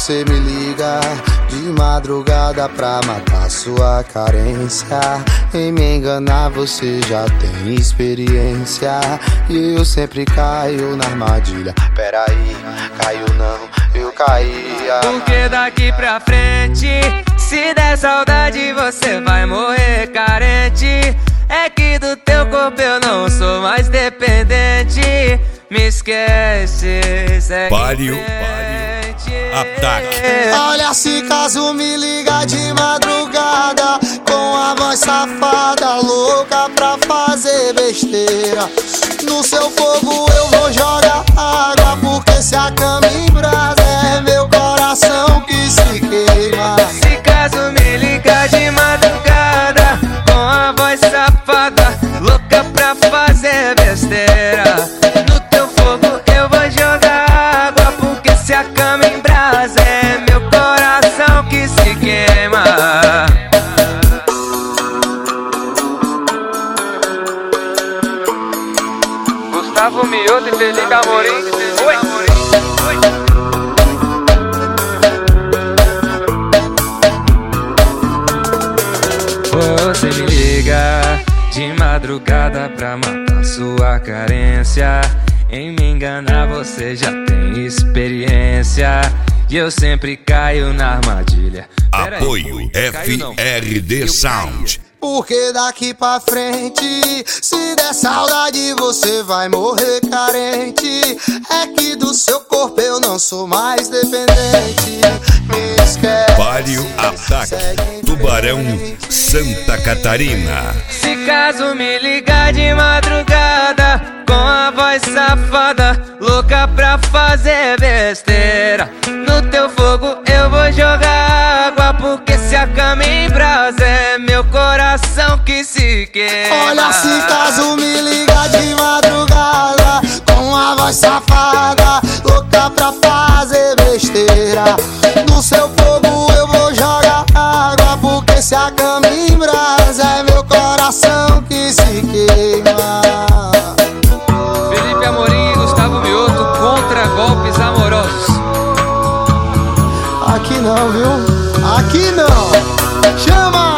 você me liga de madrugada pra matar sua carência. Em me enganar você já tem experiência, e eu sempre caio na armadilha. Peraí, caiu não, eu caía. Porque daqui pra frente, se der saudade você vai morrer carente. É que do teu corpo eu não sou mais dependente. Me esquece, segue Páreo Ataque. Olha, se caso me liga de madrugada com a voz safada, louca pra fazer besteira. No seu fogo eu vou jogar água, porque se a cama em brasa é meu coração que se queima. Se caso me liga de madrugada com a voz safada, louca pra fazer besteira. No teu fogo eu vou jogar água, porque se a cama em brasa é meu coração que se queima. Gustavo Mioto e Felipe Amorim. Oi. Você me liga de madrugada pra matar sua carência. Em me enganar você já tem experiência, e eu sempre caio na armadilha. Apoio FRD Sound. Porque daqui pra frente, se der saudade você vai morrer carente. É que do seu corpo eu não sou mais dependente. Me esquece. Páreo Ataque, Tubarão, Santa Catarina. Se caso me ligar de madrugada com a voz safada, louca pra fazer besteira. No teu fogo eu vou jogar água, porque se a cama em brasa é meu coração que se queima. Olha, se caso me liga de madrugada com a voz safada, louca pra fazer besteira. No seu fogo eu vou jogar água, porque se a cama em brasa é meu coração que se queima. Felipe Amorim e Gustavo Mioto contra golpes amorosos. Aqui não, viu? Aqui não. Chama!